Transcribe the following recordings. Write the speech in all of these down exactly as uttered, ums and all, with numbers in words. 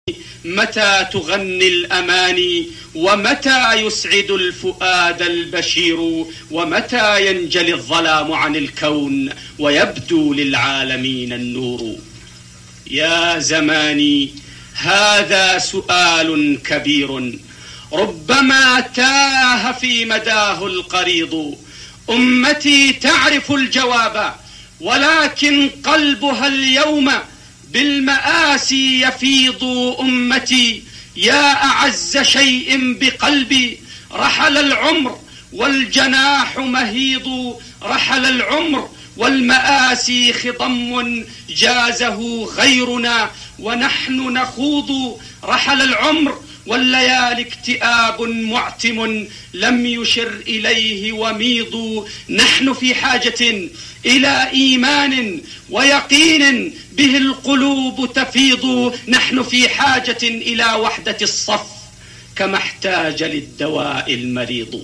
متى تغني الأماني ومتى يسعد الفؤاد البشير ومتى ينجلي الظلام عن الكون ويبدو للعالمين النور. يا زماني هذا سؤال كبير ربما تاه في مداه القريض. أمتي تعرف الجواب ولكن قلبها اليوم بالمآسي يفيض. أمتي يا أعز شيء بقلبي رحل العمر والجناح مهيض. رحل العمر والمآسي خضم جازه غيرنا ونحن نخوض. رحل العمر والليالي اكتئاب معتم لم يشر إليه وميض. نحن في حاجة إلى إيمان ويقين به القلوب تفيض. نحن في حاجة إلى وحدة الصف كما احتاج للدواء المريض.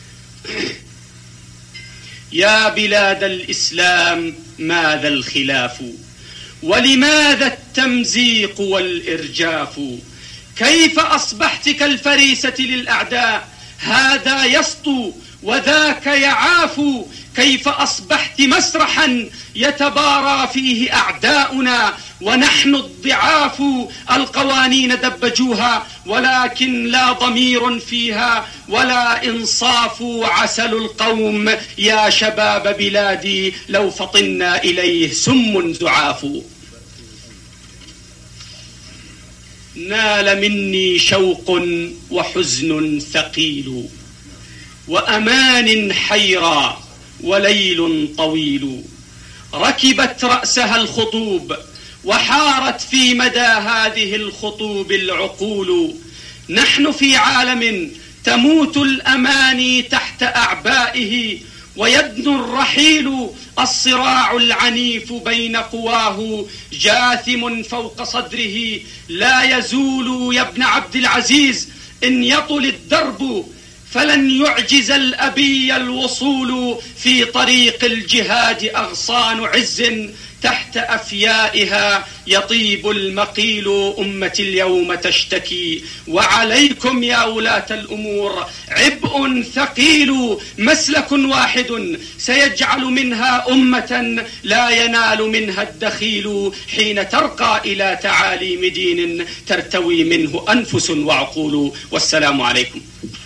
يا بلاد الإسلام ماذا الخلاف ولماذا التمزيق والإرجاف؟ كيف أصبحت كالفريسة للأعداء هذا يسطو وذاك يعاف؟ كيف أصبحت مسرحا يتبارى فيه أعداؤنا ونحن الضعاف؟ القوانين دبجوها ولكن لا ضمير فيها ولا إنصاف. عسل القوم يا شباب بلادي لو فطنا إليه سم زعاف. نال مني شوق وحزن ثقيل وأمان حيرى وليل طويل. ركبت رأسها الخطوب وحارت في مدى هذه الخطوب العقول. نحن في عالم تموت الأماني تحت أعبائه ويدنو الرحيل. الصراع العنيف بين قواه جاثم فوق صدره لا يزول. يا ابن عبد العزيز إن يطل الدرب فلن يعجز الأبي الوصول. في طريق الجهاد أغصان عز تحت أفيائها يطيب المقيل. أمتي اليوم تشتكي وعليكم يا ولاة الأمور عبء ثقيل. مسلك واحد سيجعل منها أمة لا ينال منها الدخيل حين ترقى إلى تعاليم دين ترتوي منه أنفس وعقول. والسلام عليكم.